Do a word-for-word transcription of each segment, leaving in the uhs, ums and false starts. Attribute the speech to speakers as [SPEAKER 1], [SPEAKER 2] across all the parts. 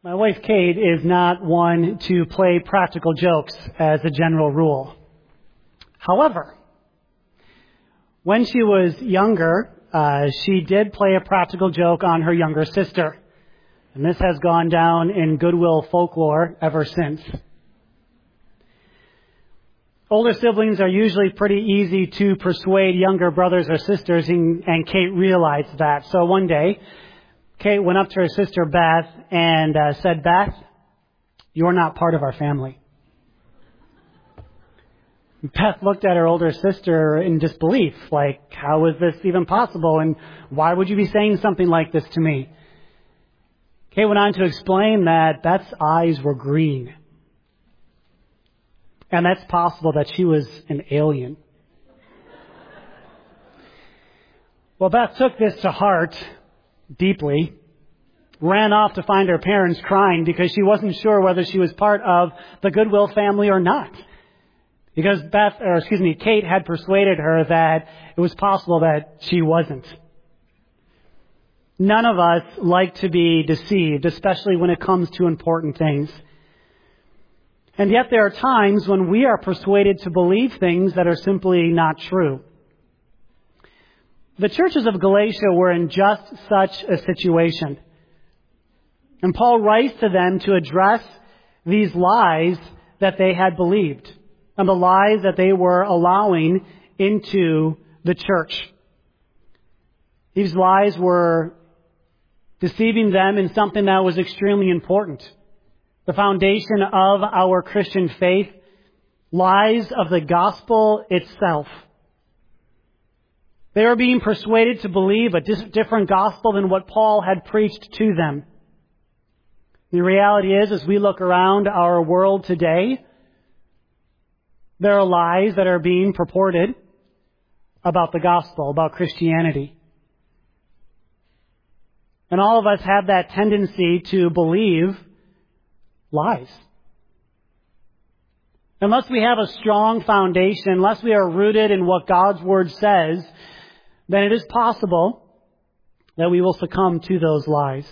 [SPEAKER 1] My wife Kate is not one to play practical jokes as a general rule. However, when she was younger, uh, she did play a practical joke on her younger sister. And this has gone down in Goodwill folklore ever since. Older siblings are usually pretty easy to persuade younger brothers or sisters, and, and Kate realized that. So one day, Kate went up to her sister Beth and uh, said, "Beth, you're not part of our family." Beth looked at her older sister in disbelief, like, how is this even possible? And why would you be saying something like this to me? Kate went on to explain that Beth's eyes were green. And that's possible that she was an alien. Well, Beth took this to heart deeply, ran off to find her parents crying because she wasn't sure whether she was part of the Goodwill family or not. Because Beth, or excuse me, Kate had persuaded her that it was possible that she wasn't. None of us like to be deceived, especially when it comes to important things. And yet there are times when we are persuaded to believe things that are simply not true. The churches of Galatia were in just such a situation. And Paul writes to them to address these lies that they had believed and the lies that they were allowing into the church. These lies were deceiving them in something that was extremely important. The foundation of our Christian faith, lies of the gospel itself. They were being persuaded to believe a different gospel than what Paul had preached to them. The reality is, as we look around our world today, there are lies that are being purported about the gospel, about Christianity. And all of us have that tendency to believe lies. Unless we have a strong foundation, unless we are rooted in what God's Word says, then it is possible that we will succumb to those lies.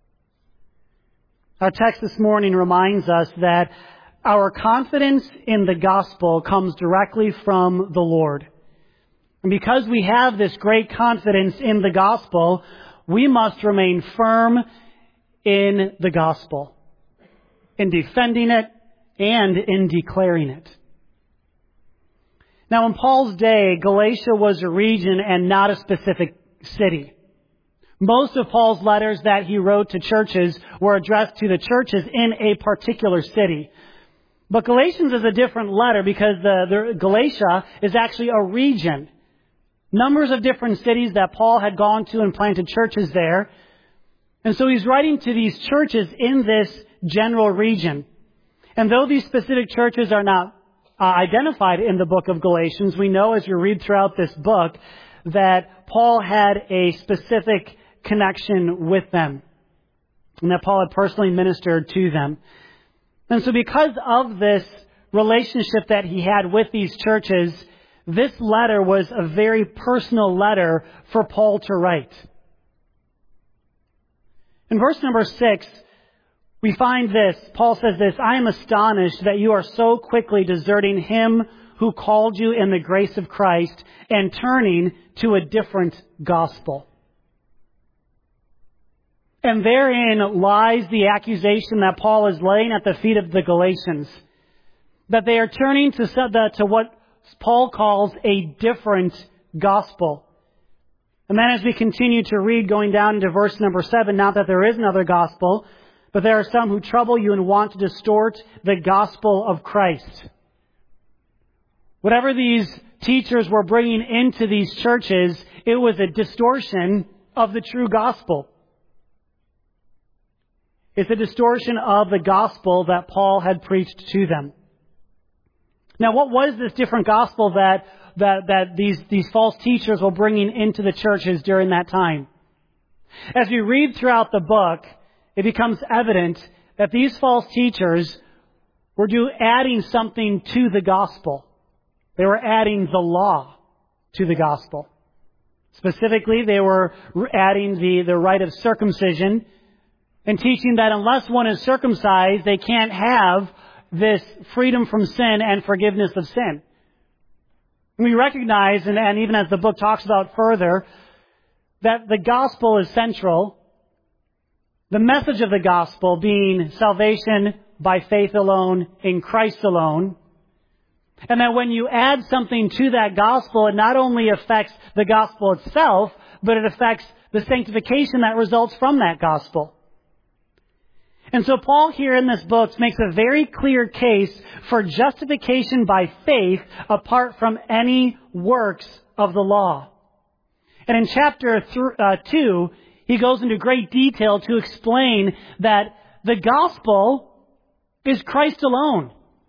[SPEAKER 1] Our text this morning reminds us that our confidence in the gospel comes directly from the Lord. And because we have this great confidence in the gospel, we must remain firm in the gospel, in defending it and in declaring it. Now, in Paul's day, Galatia was a region and not a specific city. Most of Paul's letters that he wrote to churches were addressed to the churches in a particular city. But Galatians is a different letter because the, the Galatia is actually a region. Numbers of different cities that Paul had gone to and planted churches there. And so he's writing to these churches in this general region. And though these specific churches are not uh, identified in the book of Galatians, we know as you read throughout this book that Paul had a specific connection with them and that Paul had personally ministered to them. And so because of this relationship that he had with these churches, this letter was a very personal letter for Paul to write. In verse number six, we find this. Paul says this, "I am astonished that you are so quickly deserting him who called you in the grace of Christ and turning to a different gospel." And therein lies the accusation that Paul is laying at the feet of the Galatians, that they are turning to, to what Paul calls a different gospel. And then as we continue to read, going down into verse number seven, not that there is another gospel, but there are some who trouble you and want to distort the gospel of Christ. Whatever these teachers were bringing into these churches, it was a distortion of the true gospel. It's a distortion of the gospel that Paul had preached to them. Now, what was this different gospel that that, that these, these false teachers were bringing into the churches during that time? As we read throughout the book, it becomes evident that these false teachers were do, adding something to the gospel. They were adding the law to the gospel. Specifically, they were adding the, the rite of circumcision and teaching that unless one is circumcised, they can't have this freedom from sin and forgiveness of sin. We recognize, and, and even as the book talks about further, that the gospel is central. The message of the gospel being salvation by faith alone, in Christ alone. And that when you add something to that gospel, it not only affects the gospel itself, but it affects the sanctification that results from that gospel. And so Paul here in this book makes a very clear case for justification by faith apart from any works of the law. And in chapter th- uh, two, he goes into great detail to explain that the gospel is Christ alone.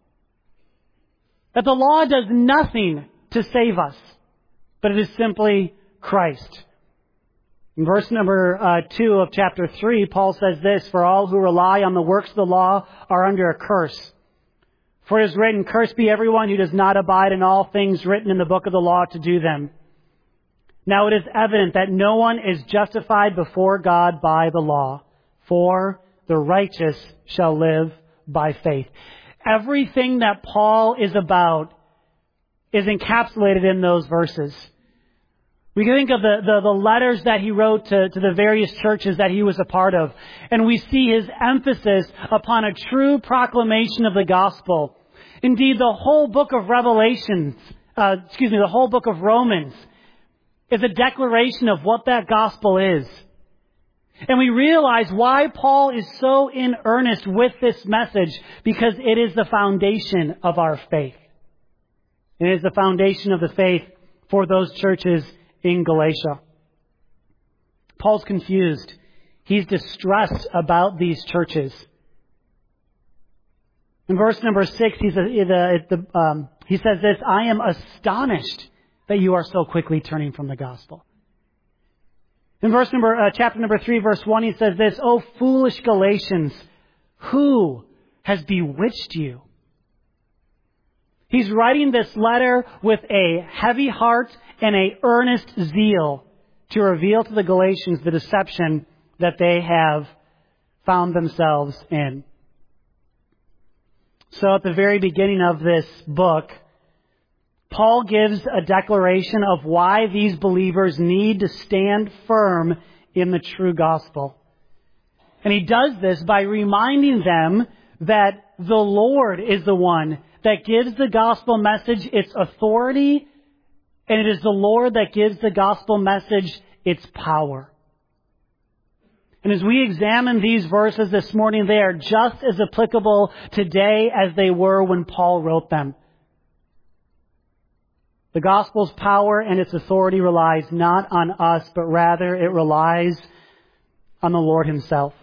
[SPEAKER 1] That the law does nothing to save us, but it is simply Christ. In verse number uh, two of chapter three, Paul says this, "For all who rely on the works of the law are under a curse. For it is written, 'Cursed be everyone who does not abide in all things written in the book of the law to do them.' Now it is evident that no one is justified before God by the law, for the righteous shall live by faith." Everything that Paul is about is encapsulated in those verses. We can think of the, the, the letters that he wrote to, to the various churches that he was a part of. And we see his emphasis upon a true proclamation of the gospel. Indeed, the whole book of Revelations, uh, excuse me, the whole book of Romans is a declaration of what that gospel is. And we realize why Paul is so in earnest with this message, because it is the foundation of our faith. It is the foundation of the faith for those churches in Galatia. Paul's confused. He's distressed about these churches. In verse number six, he's a, the, um, he says this, "I am astonished that you are so quickly turning from the gospel." In verse number, uh, chapter number three, verse one, he says this, "O foolish Galatians, who has bewitched you?" He's writing this letter with a heavy heart and a earnest zeal to reveal to the Galatians the deception that they have found themselves in. So at the very beginning of this book, Paul gives a declaration of why these believers need to stand firm in the true gospel. And he does this by reminding them that the Lord is the one that gives the gospel message its authority, and it is the Lord that gives the gospel message its power. And as we examine these verses this morning, they are just as applicable today as they were when Paul wrote them. The gospel's power and its authority relies not on us, but rather it relies on the Lord himself.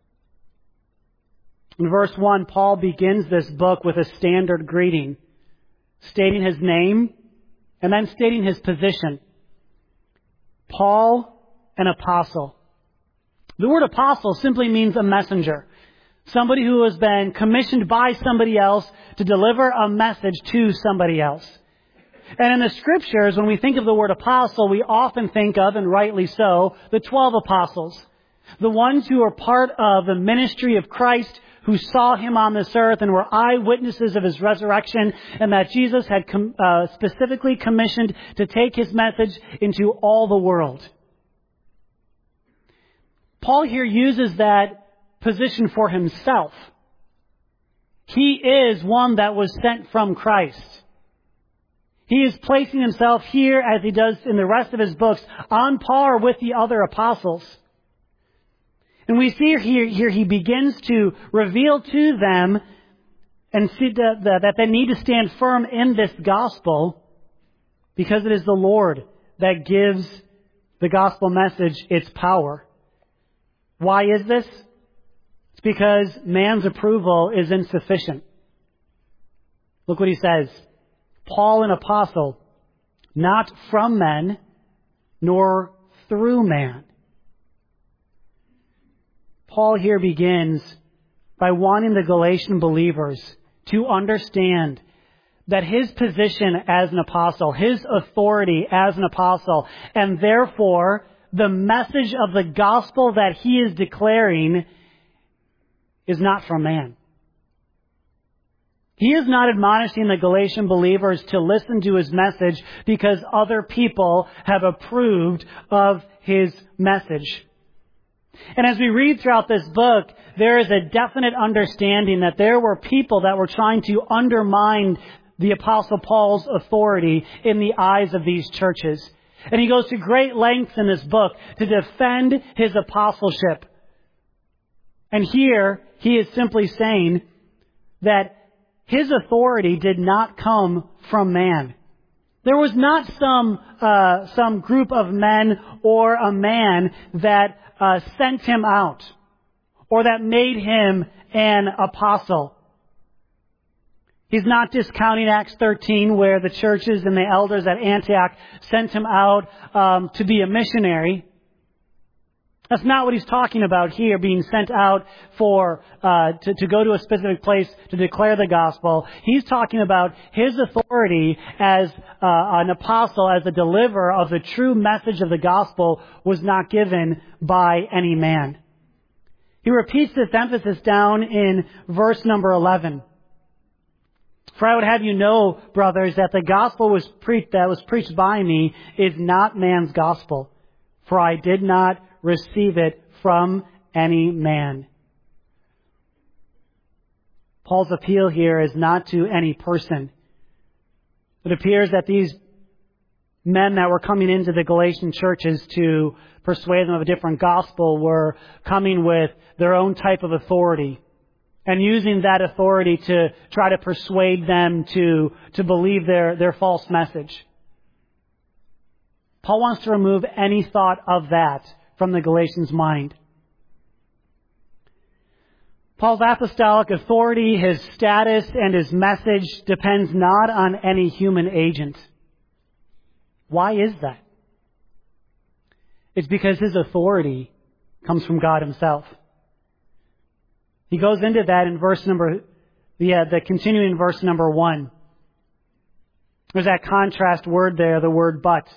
[SPEAKER 1] In verse one, Paul begins this book with a standard greeting, stating his name and then stating his position. Paul, an apostle. The word apostle simply means a messenger. Somebody who has been commissioned by somebody else to deliver a message to somebody else. And in the scriptures, when we think of the word apostle, we often think of, and rightly so, the twelve apostles. The ones who are part of the ministry of Christ, who saw him on this earth and were eyewitnesses of his resurrection, and that Jesus had com- uh, specifically commissioned to take his message into all the world. Paul here uses that position for himself. He is one that was sent from Christ. He is placing himself here, as he does in the rest of his books, on par with the other apostles. And we see here, here he begins to reveal to them and see that, that they need to stand firm in this gospel, because it is the Lord that gives the gospel message its power. Why is this? It's because man's approval is insufficient. Look what he says. Paul, an apostle, not from men, nor through man. Paul here begins by wanting the Galatian believers to understand that his position as an apostle, his authority as an apostle, and therefore the message of the gospel that he is declaring is not from man. He is not admonishing the Galatian believers to listen to his message because other people have approved of his message. And as we read throughout this book, there is a definite understanding that there were people that were trying to undermine the Apostle Paul's authority in the eyes of these churches. And he goes to great lengths in this book to defend his apostleship. And here, he is simply saying that his authority did not come from man. There was not some uh, some group of men or a man that uh, sent him out or that made him an apostle. He's not discounting Acts thirteen, where the churches and the elders at Antioch sent him out um, to be a missionary. That's not what he's talking about here, being sent out for uh, to, to go to a specific place to declare the gospel. He's talking about his authority as uh, an apostle, as a deliverer of the true message of the gospel, was not given by any man. He repeats this emphasis down in verse number eleven. For I would have you know, brothers, that the gospel was pre- that was preached by me is not man's gospel, for I did not receive it from any man. Paul's appeal here is not to any person. It appears that these men that were coming into the Galatian churches to persuade them of a different gospel were coming with their own type of authority and using that authority to try to persuade them to, to believe their, their false message. Paul wants to remove any thought of that from the Galatians' mind. Paul's apostolic authority, his status, and his message depends not on any human agent. Why is that? It's because his authority comes from God himself. He goes into that in verse number, the, uh, the continuing verse number one. There's that contrast word there, the word but.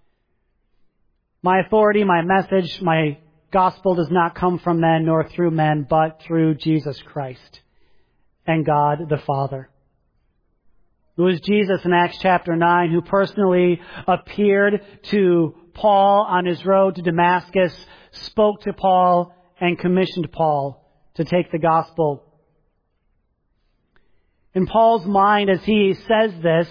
[SPEAKER 1] My authority, my message, my gospel does not come from men nor through men, but through Jesus Christ and God the Father. It was Jesus in Acts chapter nine who personally appeared to Paul on his road to Damascus, spoke to Paul, and commissioned Paul to take the gospel. In Paul's mind, as he says this,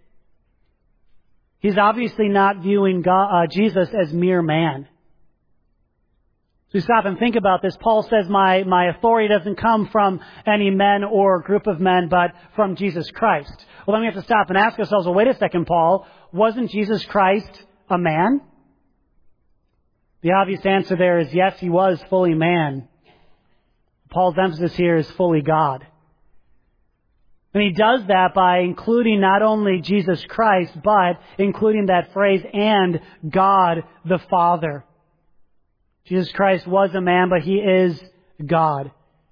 [SPEAKER 1] he's obviously not viewing God, uh, Jesus as mere man. So stop and think about this. Paul says, my, my authority doesn't come from any men or group of men, but from Jesus Christ. Well, then we have to stop and ask ourselves, well, wait a second, Paul. Wasn't Jesus Christ a man? The obvious answer there is yes, he was fully man. Paul's emphasis here is fully God. And he does that by including not only Jesus Christ, but including that phrase, and God the Father. Jesus Christ was a man, but he is God.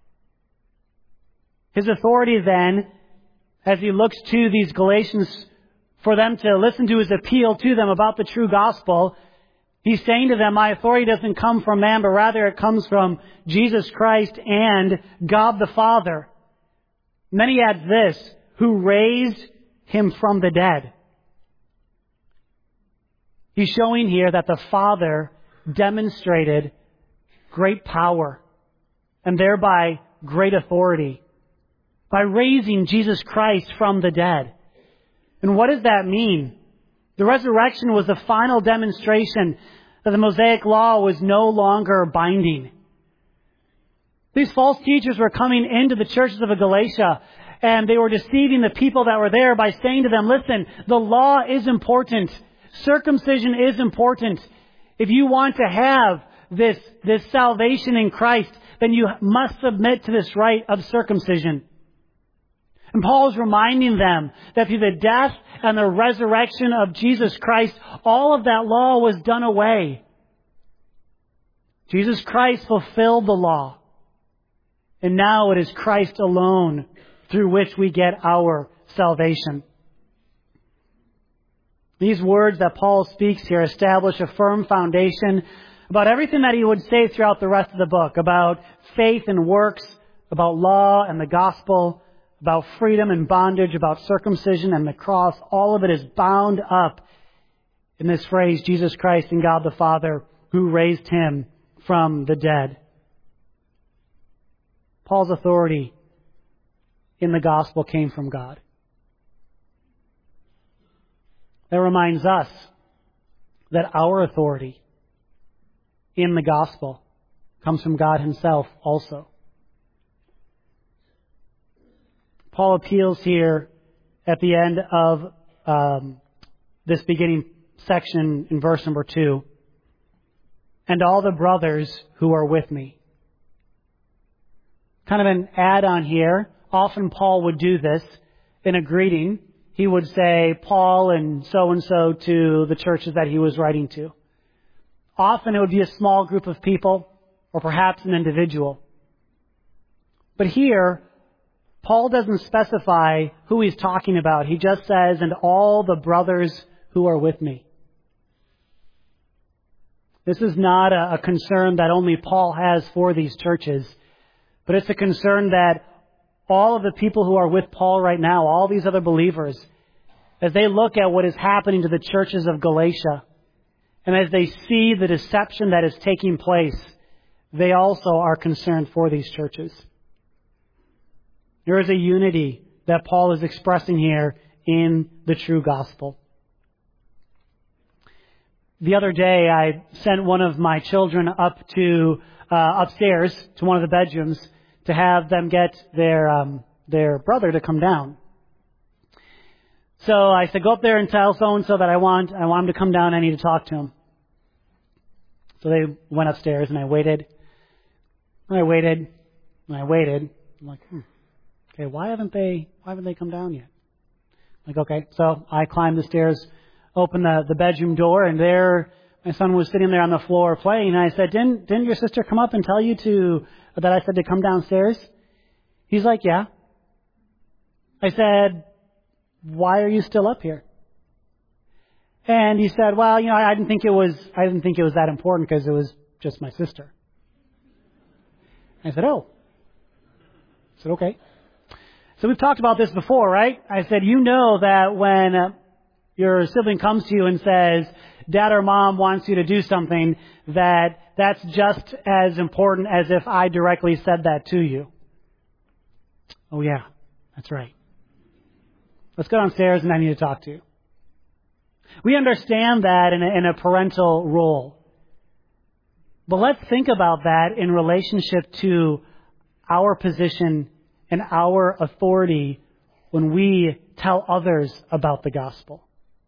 [SPEAKER 1] His authority then, as he looks to these Galatians for them to listen to his appeal to them about the true gospel, he's saying to them, my authority doesn't come from man, but rather it comes from Jesus Christ and God the Father. And then he adds this, who raised him from the dead. He's showing here that the Father demonstrated great power and thereby great authority by raising Jesus Christ from the dead. And what does that mean? The resurrection was the final demonstration that the Mosaic law was no longer binding. These false teachers were coming into the churches of Galatia, and they were deceiving the people that were there by saying to them, listen, the law is important. Circumcision is important. If you want to have this, this salvation in Christ, then you must submit to this rite of circumcision. And Paul is reminding them that through the death and the resurrection of Jesus Christ, all of that law was done away. Jesus Christ fulfilled the law. And now it is Christ alone through which we get our salvation. These words that Paul speaks here establish a firm foundation about everything that he would say throughout the rest of the book, about faith and works, about law and the gospel, about freedom and bondage, about circumcision and the cross. All of it is bound up in this phrase, Jesus Christ and God the Father, who raised him from the dead. Paul's authority in the gospel came from God. That reminds us that our authority in the gospel comes from God himself also. Paul appeals here at the end of um, this beginning section in verse number two. And all the brothers who are with me. Kind of an add-on here. Often Paul would do this in a greeting. He would say Paul and so-and-so to the churches that he was writing to. Often it would be a small group of people or perhaps an individual. But here, Paul doesn't specify who he's talking about. He just says, and all the brothers who are with me. This is not a, a concern that only Paul has for these churches, but it's a concern that all of the people who are with Paul right now, all these other believers, as they look at what is happening to the churches of Galatia, and as they see the deception that is taking place, they also are concerned for these churches. There is a unity that Paul is expressing here in the true gospel. The other day, I sent one of my children up to uh, upstairs to one of the bedrooms to have them get their um, their brother to come down. So I said, go up there and tell so and so that I want I want him to come down. I need to talk to him. So they went upstairs, and I waited, and I waited, and I waited. I'm like, hmm, okay, why haven't they why haven't they come down yet? I'm like, okay, so I climbed the stairs, opened the, the bedroom door, and there my son was sitting there on the floor playing. And I said, didn't didn't your sister come up and tell you to that I said to come downstairs? He's like, yeah. I said, why are you still up here? And he said, well, you know, I, I didn't think it was I didn't think it was that important because it was just my sister. I said, oh. I said, okay. So we've talked about this before, right? I said, you know that when uh, your sibling comes to you and says, Dad or Mom wants you to do something, that that's just as important as if I directly said that to you. Oh yeah, that's right. Let's go downstairs and I need to talk to you. We understand that in a, in a parental role. But let's think about that in relationship to our position and our authority when we tell others about the gospel.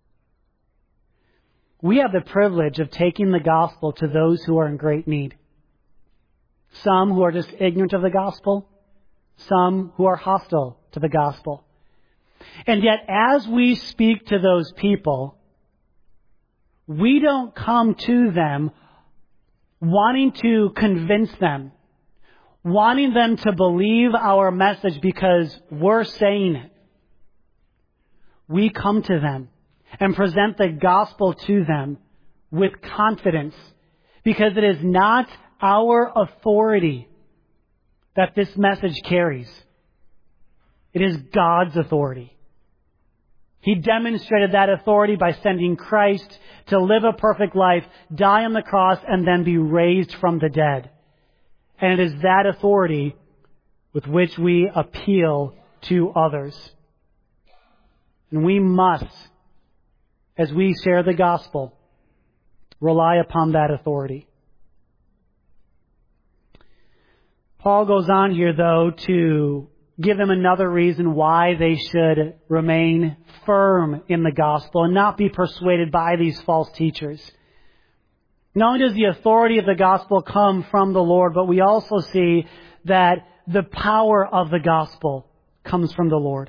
[SPEAKER 1] We have the privilege of taking the gospel to those who are in great need. Some who are just ignorant of the gospel, some who are hostile to the gospel. And yet, as we speak to those people, we don't come to them wanting to convince them, wanting them to believe our message because we're saying it. We come to them and present the gospel to them with confidence because it is not our authority that this message carries. It is God's authority. He demonstrated that authority by sending Christ to live a perfect life, die on the cross, and then be raised from the dead. And it is that authority with which we appeal to others. And we must, as we share the gospel, rely upon that authority. Paul goes on here, though, to give them another reason why they should remain firm in the gospel and not be persuaded by these false teachers. Not only does the authority of the gospel come from the Lord, but we also see that the power of the gospel comes from the Lord.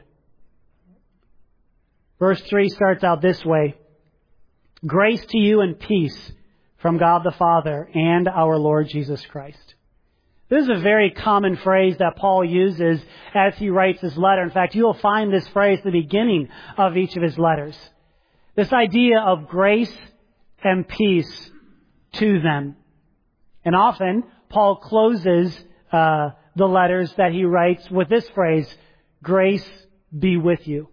[SPEAKER 1] Verse three starts out this way. Grace to you and peace from God the Father and our Lord Jesus Christ. This is a very common phrase that Paul uses as he writes his letter. In fact, you will find this phrase at the beginning of each of his letters. This idea of grace and peace to them. And often, Paul closes uh, the letters that he writes with this phrase, grace be with you.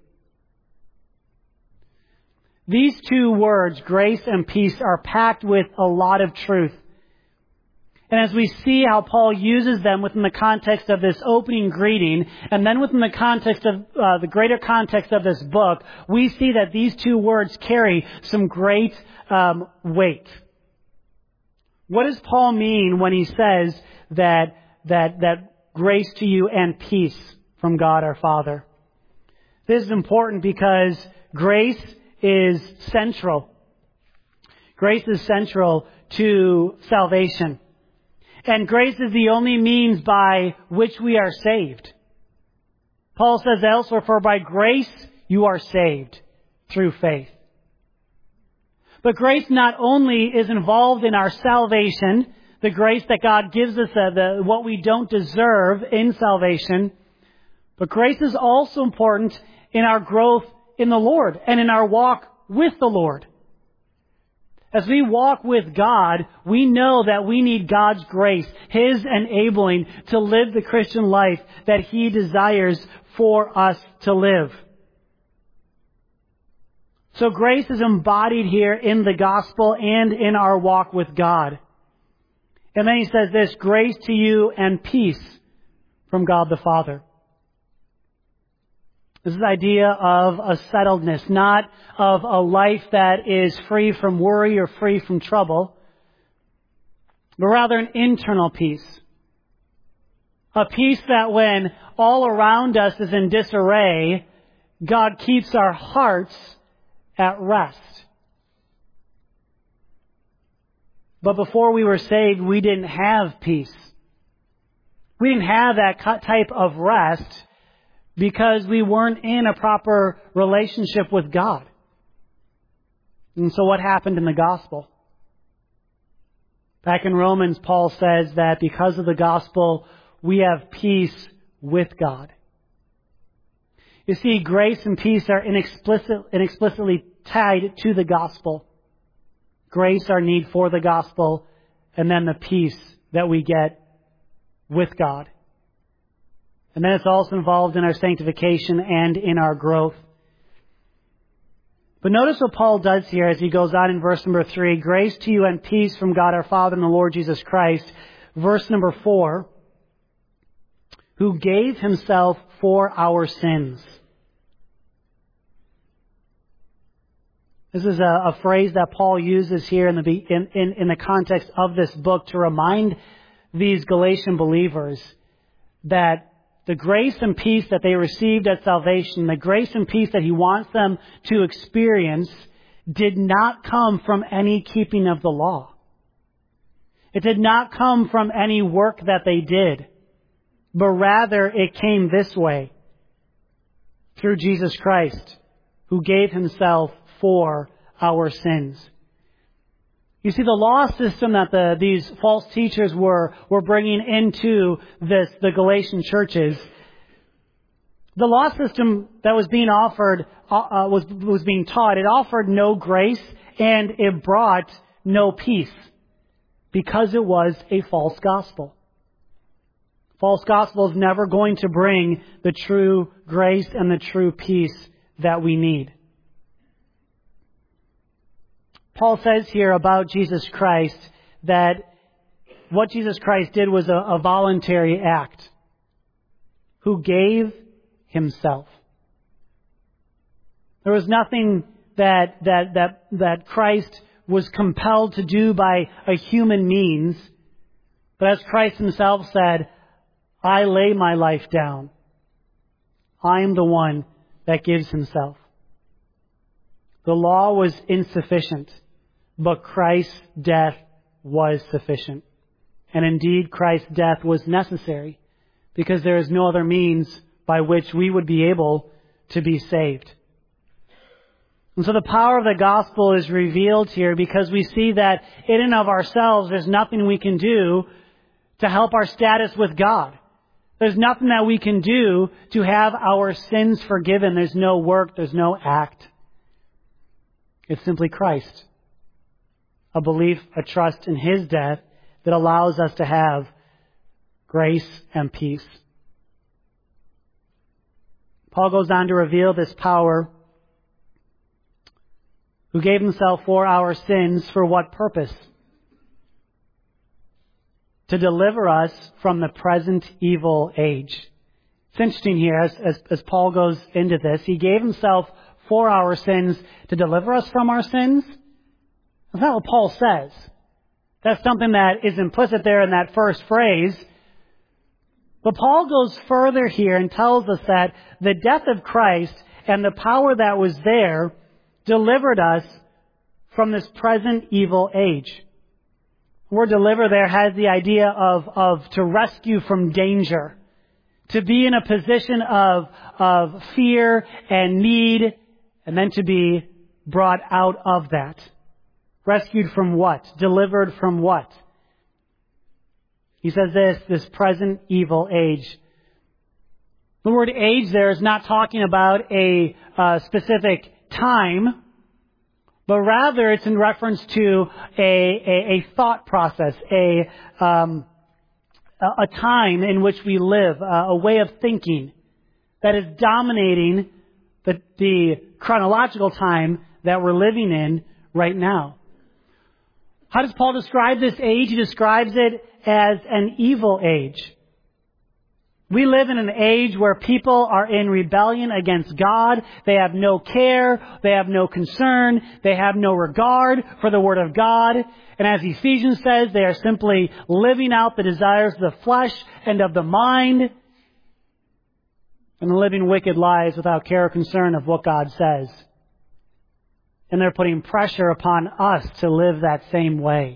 [SPEAKER 1] These two words, grace and peace, are packed with a lot of truth. And as we see how Paul uses them within the context of this opening greeting, and then within the context of uh, the greater context of this book, we see that these two words carry some great um, weight. What does Paul mean when he says that that that grace to you and peace from God our Father? This is important because grace is central. Grace is central to salvation. And grace is the only means by which we are saved. Paul says elsewhere, for by grace you are saved through faith. But grace not only is involved in our salvation, the grace that God gives us, uh, the, what we don't deserve in salvation, but grace is also important in our growth in the Lord and in our walk with the Lord. As we walk with God, we know that we need God's grace, His enabling to live the Christian life that He desires for us to live. So grace is embodied here in the gospel and in our walk with God. And then he says this, grace to you and peace from God the Father. This is the idea of a settledness, not of a life that is free from worry or free from trouble, but rather an internal peace. A peace that when all around us is in disarray, God keeps our hearts at rest. But before we were saved, we didn't have peace. We didn't have that type of rest because we weren't in a proper relationship with God. And so what happened in the gospel? Back in Romans, Paul says that because of the gospel, we have peace with God. You see, grace and peace are inexplicit, inexplicitly tied to the gospel. Grace, our need for the gospel, and then the peace that we get with God. And then it's also involved in our sanctification and in our growth. But notice what Paul does here as he goes on in verse number three. Grace to you and peace from God our Father and the Lord Jesus Christ. Verse number four. Who gave Himself for our sins. This is a, a phrase that Paul uses here in the, in, in, in the context of this book to remind these Galatian believers that the grace and peace that they received at salvation, the grace and peace that He wants them to experience, did not come from any keeping of the law. It did not come from any work that they did, but rather it came this way, through Jesus Christ, who gave Himself for our sins. You see, the law system that the, these false teachers were, were bringing into this, the Galatian churches, the law system that was being offered, uh, was, was being taught, it offered no grace and it brought no peace because it was a false gospel. False gospel is never going to bring the true grace and the true peace that we need. Paul says here about Jesus Christ that what Jesus Christ did was a, a voluntary act. Who gave Himself. There was nothing that, that, that, that Christ was compelled to do by a human means. But as Christ Himself said, I lay my life down. I am the one that gives Himself. The law was insufficient, but Christ's death was sufficient. And indeed, Christ's death was necessary because there is no other means by which we would be able to be saved. And so the power of the gospel is revealed here because we see that in and of ourselves, there's nothing we can do to help our status with God. There's nothing that we can do to have our sins forgiven. There's no work. There's no act. It's simply Christ. A belief, a trust in His death that allows us to have grace and peace. Paul goes on to reveal this power who gave himself for our sins for what purpose? To deliver us from the present evil age. It's interesting here as, as, as Paul goes into this. He gave himself for our sins to deliver us from our sins. That's not what Paul says. That's something that is implicit there in that first phrase. But Paul goes further here and tells us that the death of Christ and the power that was there delivered us from this present evil age. The word deliver there has the idea of, of to rescue from danger, to be in a position of, of fear and need, and then to be brought out of that. Rescued from what? Delivered from what? He says this, this present evil age. The word age there is not talking about a uh, specific time, but rather it's in reference to a, a, a thought process, a, um, a time in which we live, a way of thinking that is dominating the, the chronological time that we're living in right now. How does Paul describe this age? He describes it as an evil age. We live in an age where people are in rebellion against God. They have no care. They have no concern. They have no regard for the Word of God. And as Ephesians says, they are simply living out the desires of the flesh and of the mind and living wicked lives without care or concern of what God says. And they're putting pressure upon us to live that same way.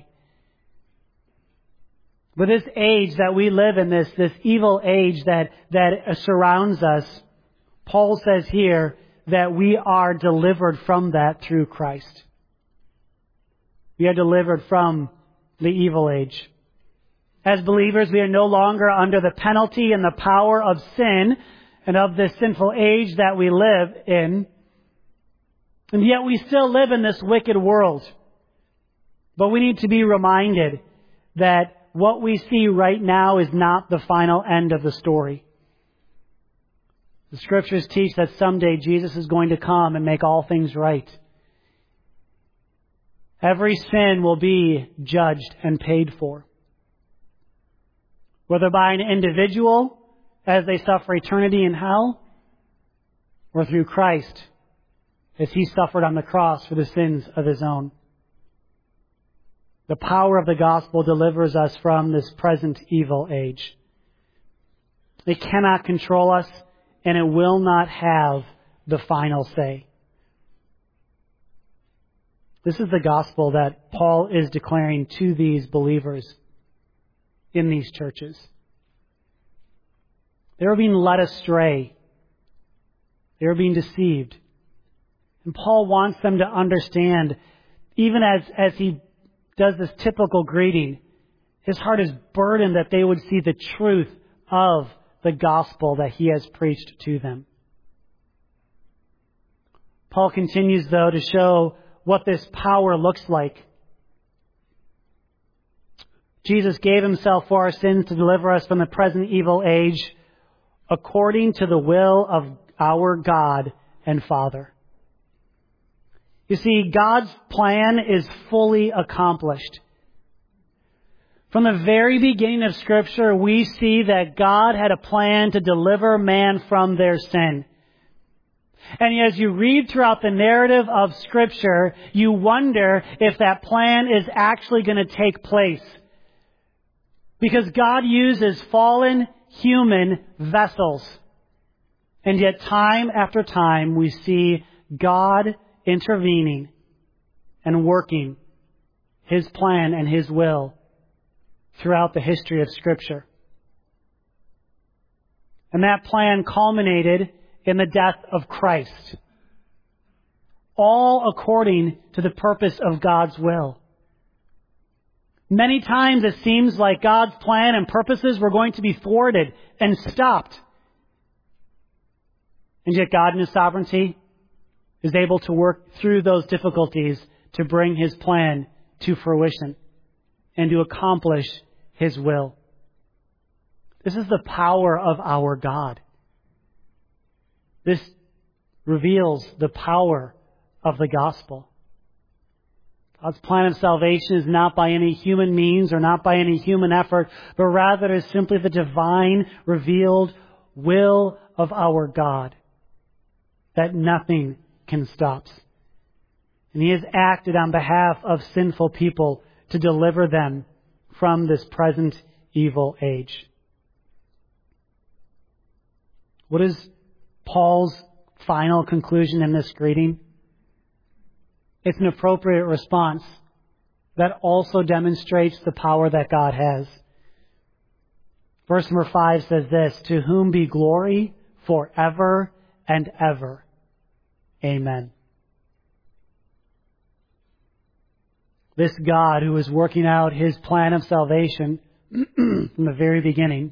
[SPEAKER 1] But this age that we live in, this, this evil age that, that surrounds us, Paul says here that we are delivered from that through Christ. We are delivered from the evil age. As believers, we are no longer under the penalty and the power of sin and of this sinful age that we live in. And yet we still live in this wicked world. But we need to be reminded that what we see right now is not the final end of the story. The Scriptures teach that someday Jesus is going to come and make all things right. Every sin will be judged and paid for. Whether by an individual as they suffer eternity in hell, or through Christ as He suffered on the cross for the sins of His own. The power of the gospel delivers us from this present evil age. It cannot control us, and it will not have the final say. This is the gospel that Paul is declaring to these believers in these churches. They were being led astray. They were being deceived. And Paul wants them to understand, even as, as he does this typical greeting, his heart is burdened that they would see the truth of the gospel that he has preached to them. Paul continues, though, to show what this power looks like. Jesus gave Himself for our sins to deliver us from the present evil age according to the will of our God and Father. You see, God's plan is fully accomplished. From the very beginning of Scripture, we see that God had a plan to deliver man from their sin. And as you read throughout the narrative of Scripture, you wonder if that plan is actually going to take place. Because God uses fallen human vessels. And yet time after time we see God intervening and working His plan and His will throughout the history of Scripture. And that plan culminated in the death of Christ. All according to the purpose of God's will. Many times it seems like God's plan and purposes were going to be thwarted and stopped. And yet God in His sovereignty is able to work through those difficulties to bring His plan to fruition and to accomplish His will. This is the power of our God. This reveals the power of the gospel. God's plan of salvation is not by any human means or not by any human effort, but rather is simply the divine, revealed will of our God that nothing can stop. And He has acted on behalf of sinful people to deliver them from this present evil age. What is Paul's final conclusion in this greeting? It's an appropriate response that also demonstrates the power that God has. Verse number five says this, "To whom be glory forever and ever. Amen." This God who is working out His plan of salvation from the very beginning,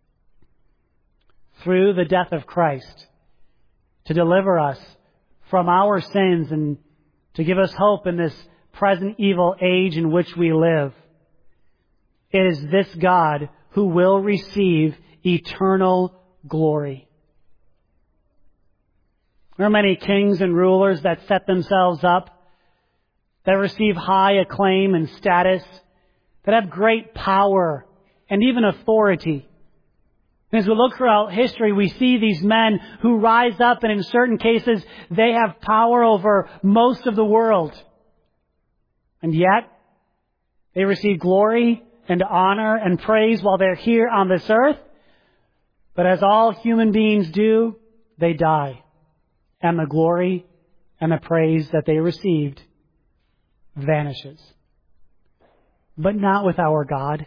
[SPEAKER 1] through the death of Christ, to deliver us from our sins and to give us hope in this present evil age in which we live. It is this God who will receive eternal glory. There are many kings and rulers that set themselves up, that receive high acclaim and status, that have great power and even authority. As we look throughout history, we see these men who rise up, and in certain cases, they have power over most of the world. And yet, they receive glory and honor and praise while they're here on this earth. But as all human beings do, they die. And the glory and the praise that they received vanishes. But not with our God.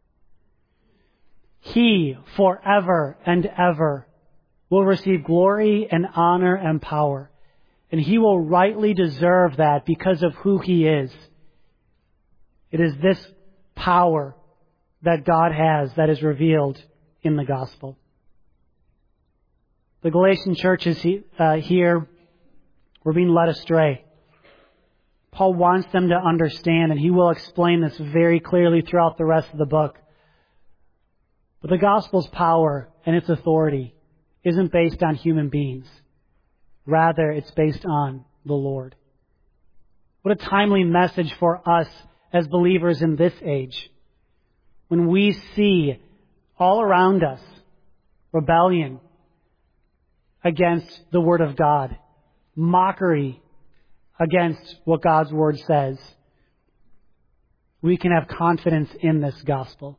[SPEAKER 1] He, forever and ever, will receive glory and honor and power. And He will rightly deserve that because of who He is. It is this power that God has that is revealed in the gospel. The Galatian churches uh, here were being led astray. Paul wants them to understand, and he will explain this very clearly throughout the rest of the book. But the gospel's power and its authority isn't based on human beings. Rather, it's based on the Lord. What a timely message for us as believers in this age. When we see all around us rebellion against the Word of God, mockery against what God's Word says, we can have confidence in this gospel.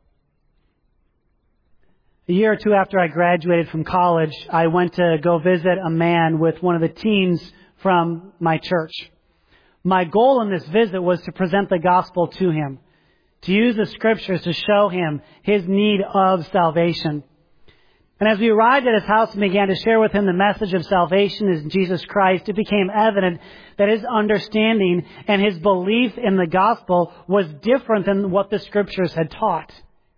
[SPEAKER 1] A year or two after I graduated from college, I went to go visit a man with one of the teens from my church. My goal in this visit was to present the gospel to him, to use the scriptures to show him his need of salvation. And as we arrived at his house and began to share with him the message of salvation in Jesus Christ, it became evident that his understanding and his belief in the gospel was different than what the scriptures had taught.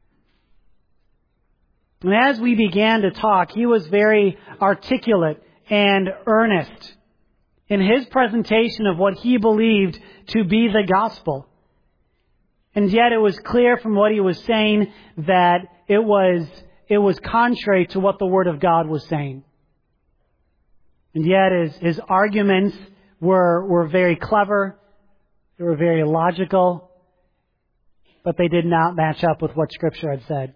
[SPEAKER 1] And as we began to talk, he was very articulate and earnest in his presentation of what he believed to be the gospel. And yet it was clear from what he was saying that it was it was contrary to what the Word of God was saying. And yet his, his arguments were, were very clever, they were very logical, but they did not match up with what Scripture had said.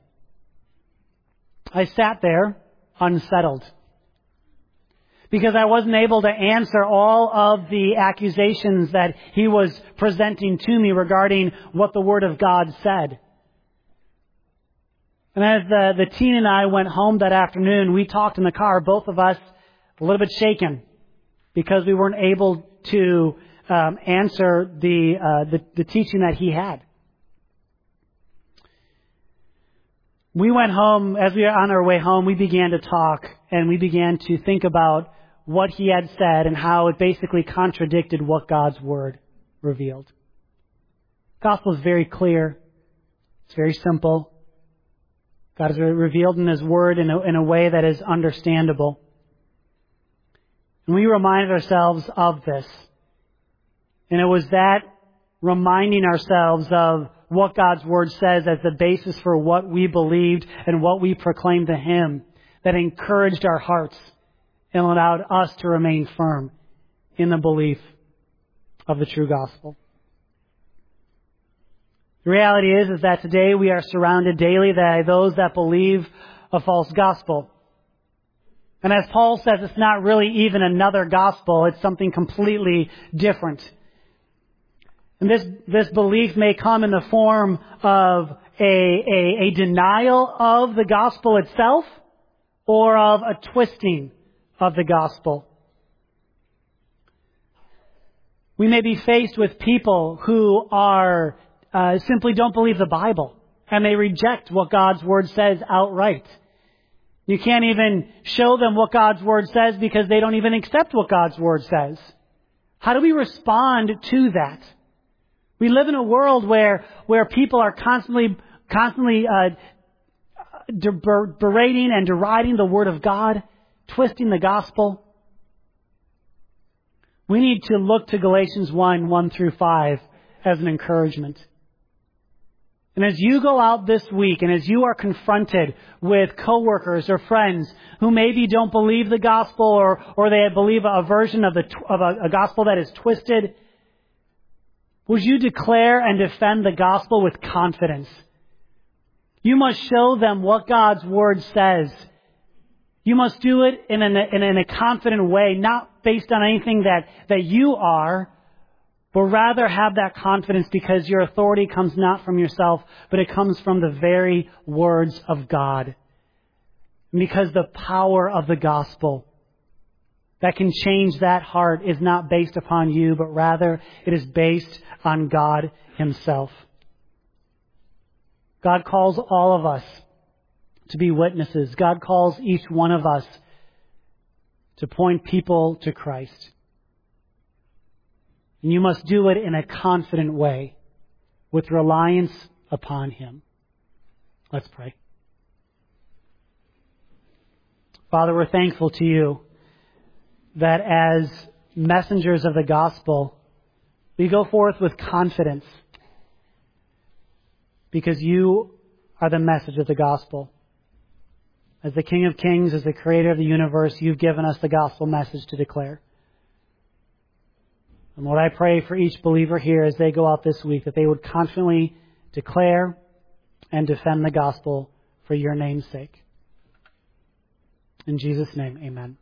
[SPEAKER 1] I sat there unsettled because I wasn't able to answer all of the accusations that he was presenting to me regarding what the Word of God said. And as the, the teen and I went home that afternoon, we talked in the car, both of us a little bit shaken because we weren't able to um, answer the, uh, the the teaching that he had. We went home, as we were on our way home, we began to talk and we began to think about what he had said and how it basically contradicted what God's Word revealed. The gospel is very clear. It's very simple. God has revealed in His Word in a, in a way that is understandable. And we reminded ourselves of this. And it was that reminding ourselves of what God's Word says as the basis for what we believed and what we proclaimed to Him, that encouraged our hearts and allowed us to remain firm in the belief of the true gospel. The reality is, is that today we are surrounded daily by those that believe a false gospel. And as Paul says, it's not really even another gospel. It's something completely different. And this, this belief may come in the form of a, a, a denial of the gospel itself or of a twisting of the gospel. We may be faced with people who are uh, simply don't believe the Bible, and they reject what God's Word says outright. You can't even show them what God's Word says because they don't even accept what God's Word says. How do we respond to that? We live in a world where where people are constantly constantly uh, ber- berating and deriding the Word of God, twisting the gospel. We need to look to Galatians one, one through five as an encouragement. And as you go out this week and as you are confronted with coworkers or friends who maybe don't believe the gospel or, or they believe a version of, the, of a, a gospel that is twisted, would you declare and defend the gospel with confidence? You must show them what God's Word says. You must do it in, an, in, in a confident way, not based on anything that, that you are, but rather have that confidence because your authority comes not from yourself, but it comes from the very words of God. Because the power of the gospel that can change that heart is not based upon you, but rather it is based on God Himself. God calls all of us to be witnesses. God calls each one of us to point people to Christ. And you must do it in a confident way with reliance upon Him. Let's pray. Father, we're thankful to You that as messengers of the gospel, we go forth with confidence because You are the message of the gospel. As the King of Kings, as the Creator of the universe, You've given us the gospel message to declare. And Lord, I pray for each believer here as they go out this week that they would confidently declare and defend the gospel for Your name's sake. In Jesus' name, amen.